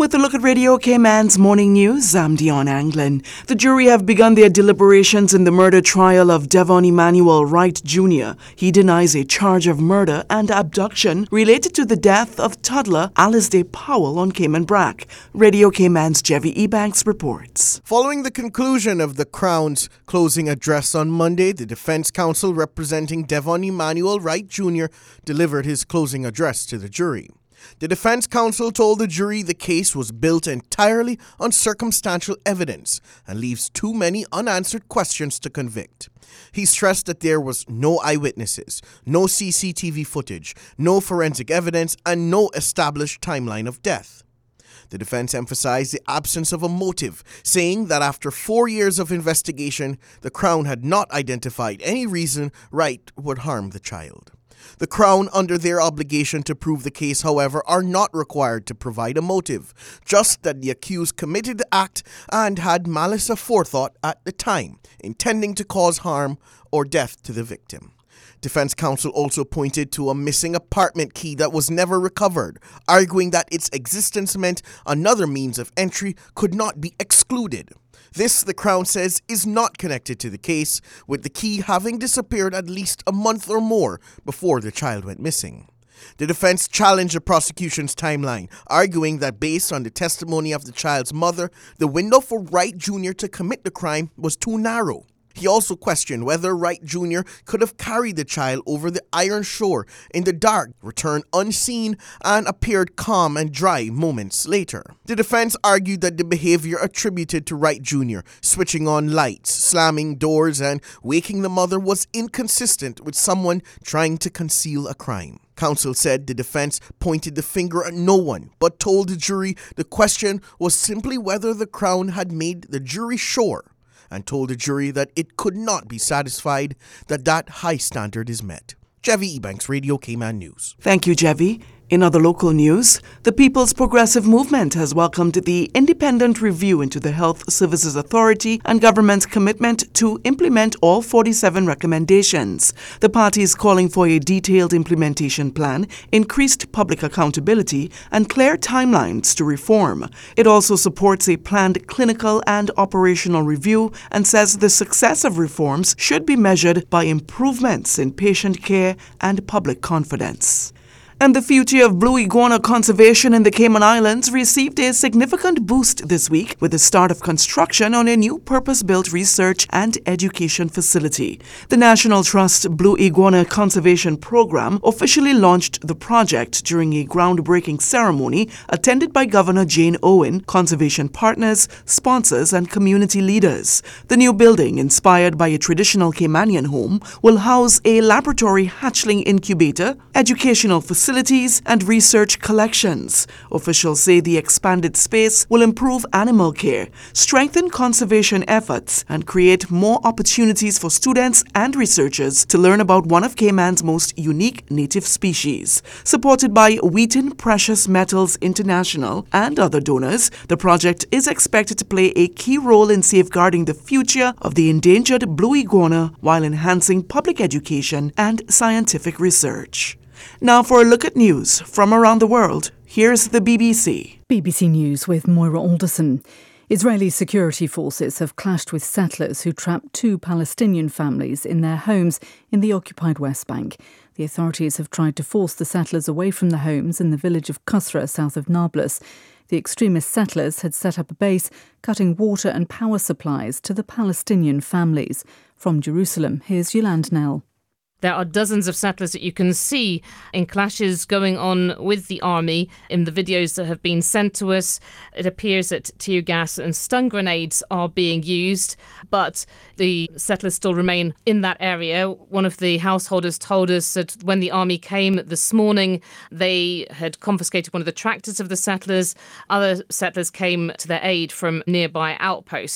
With a look at Radio Cayman's morning news, I'm Dion Anglin. The jury have begun their deliberations in the murder trial of Devon Emmanuel Wright Jr. He denies a charge of murder and abduction related to the death of toddler Alice Day Powell on Cayman Brac. Radio Cayman's Jevy Ebanks reports. Following the conclusion of the Crown's closing address on Monday, the defense counsel representing Devon Emmanuel Wright Jr. delivered his closing address to the jury. The defense counsel told the jury the case was built entirely on circumstantial evidence and leaves too many unanswered questions to convict. He stressed that there was no eyewitnesses, no CCTV footage, no forensic evidence, and no established timeline of death. The defense emphasized the absence of a motive, saying that after 4 years of investigation, the Crown had not identified any reason Wright would harm the child. The Crown, under their obligation to prove the case, however, are not required to provide a motive, just that the accused committed the act and had malice aforethought at the time, intending to cause harm or death to the victim. Defense counsel also pointed to a missing apartment key that was never recovered, arguing that its existence meant another means of entry could not be excluded. This, the Crown says, is not connected to the case, with the key having disappeared at least a month or more before the child went missing. The defense challenged the prosecution's timeline, arguing that based on the testimony of the child's mother, the window for Wright Jr. to commit the crime was too narrow. He also questioned whether Wright Jr. could have carried the child over the iron shore in the dark, returned unseen, and appeared calm and dry moments later. The defense argued that the behavior attributed to Wright Jr., switching on lights, slamming doors, and waking the mother was inconsistent with someone trying to conceal a crime. Counsel said the defense pointed the finger at no one, but told the jury the question was simply whether the Crown had made the jury sure, and told the jury that it could not be satisfied that high standard is met. Jevy Ebanks, Radio Cayman News. Thank you, Jevy. In other local news, the People's Progressive Movement has welcomed the independent review into the Health Services Authority and government's commitment to implement all 47 recommendations. The party is calling for a detailed implementation plan, increased public accountability, and clear timelines to reform. It also supports a planned clinical and operational review and says the success of reforms should be measured by improvements in patient care and public confidence. And the future of blue iguana conservation in the Cayman Islands received a significant boost this week with the start of construction on a new purpose-built research and education facility. The National Trust Blue Iguana Conservation Program officially launched the project during a groundbreaking ceremony attended by Governor Jane Owen, conservation partners, sponsors, and community leaders. The new building, inspired by a traditional Caymanian home, will house a laboratory hatchling incubator, educational facilities, and research collections. Officials say the expanded space will improve animal care, strengthen conservation efforts, and create more opportunities for students and researchers to learn about one of Cayman's most unique native species. Supported by Wheaton Precious Metals International and other donors, the project is expected to play a key role in safeguarding the future of the endangered blue iguana while enhancing public education and scientific research. Now for a look at news from around the world, here's the BBC. BBC News with Moira Alderson. Israeli security forces have clashed with settlers who trapped 2 Palestinian families in their homes in the occupied West Bank. The authorities have tried to force the settlers away from the homes in the village of Qusra, south of Nablus. The extremist settlers had set up a base, cutting water and power supplies to the Palestinian families. From Jerusalem, here's Yolande Nell. There are dozens of settlers that you can see in clashes going on with the army. In the videos that have been sent to us, it appears that tear gas and stun grenades are being used, but the settlers still remain in that area. One of the householders told us that when the army came this morning, they had confiscated one of the tractors of the settlers. Other settlers came to their aid from nearby outposts.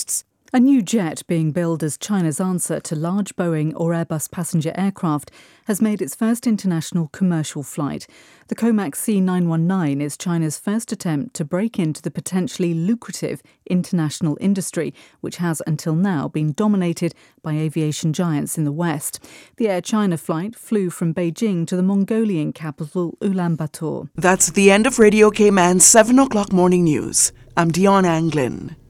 A new jet being billed as China's answer to large Boeing or Airbus passenger aircraft has made its first international commercial flight. The Comac C919 is China's first attempt to break into the potentially lucrative international industry, which has until now been dominated by aviation giants in the West. The Air China flight flew from Beijing to the Mongolian capital Ulaanbaatar. That's the end of Radio Cayman's 7 o'clock morning news. I'm Dion Anglin.